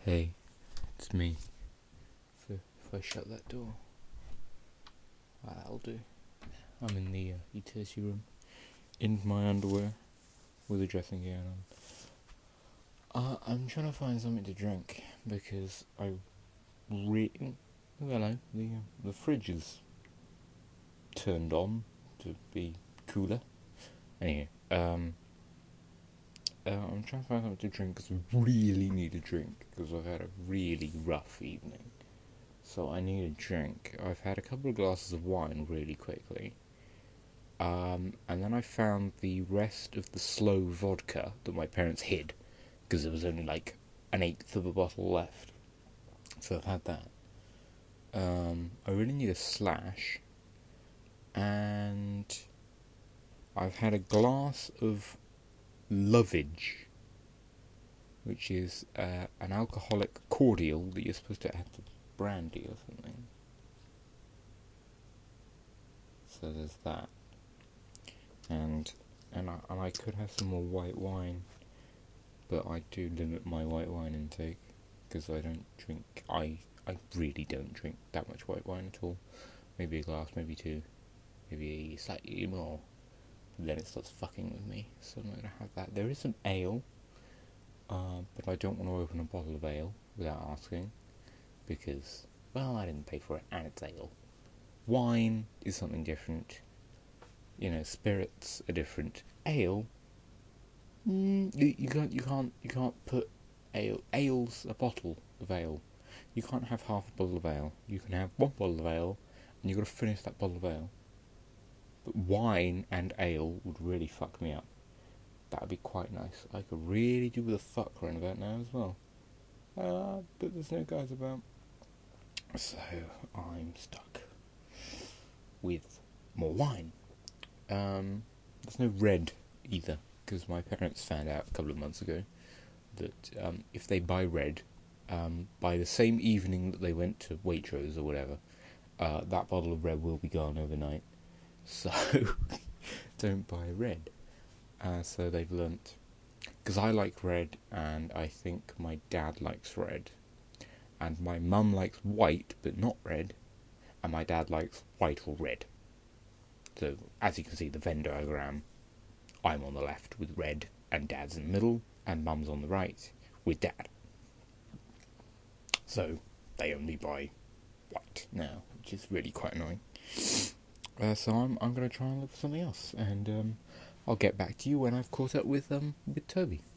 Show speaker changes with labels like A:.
A: Hey, it's me. If I shut that door, that'll do. I'm in the utility room, in my underwear, with a dressing gown on. I'm trying to find something to drink because the fridge is turned on to be cooler. Anyway, I'm trying to find something to drink because I really need a drink because I've had a really rough evening. So I need a drink. I've had a couple of glasses of wine really quickly. And then I found the rest of the slow vodka that my parents hid because there was only like an eighth of a bottle left. So I've had that. I really need a slash. And I've had a glass of Lovage, which is an alcoholic cordial that you're supposed to have with brandy or something. So there's that. And I could have some more white wine, but I do limit my white wine intake because I don't drink. I really don't drink that much white wine at all. Maybe a glass, maybe two, maybe slightly more. But then it starts fucking with me, so I'm not gonna have that. There is some ale, but I don't want to open a bottle of ale without asking because, well, I didn't pay for it and it's ale. Wine is something different. Spirits are different. Ale, you can't put ale. Ale's a bottle of ale. You can't have half a bottle of ale. You can have one bottle of ale, and you've got to finish that bottle of ale. But wine and ale would really fuck me up. That'd be quite nice. I could really do with a fuck right about now as well. But there's no guys about. So I'm stuck with more wine. There's no red either, because my parents found out a couple of months ago that if they buy red, by the same evening that they went to Waitrose or whatever, that bottle of red will be gone overnight. So don't buy red. So they've learnt. Because I like red, and I think my dad likes red. And my mum likes white, but not red. And my dad likes white or red. So, as you can see, the Venn diagram, I'm on the left with red, and Dad's in the middle, and Mum's on the right with Dad. So, they only buy white now, which is really quite annoying. So I'm going to try and look for something else, and I'll get back to you when I've caught up with Toby.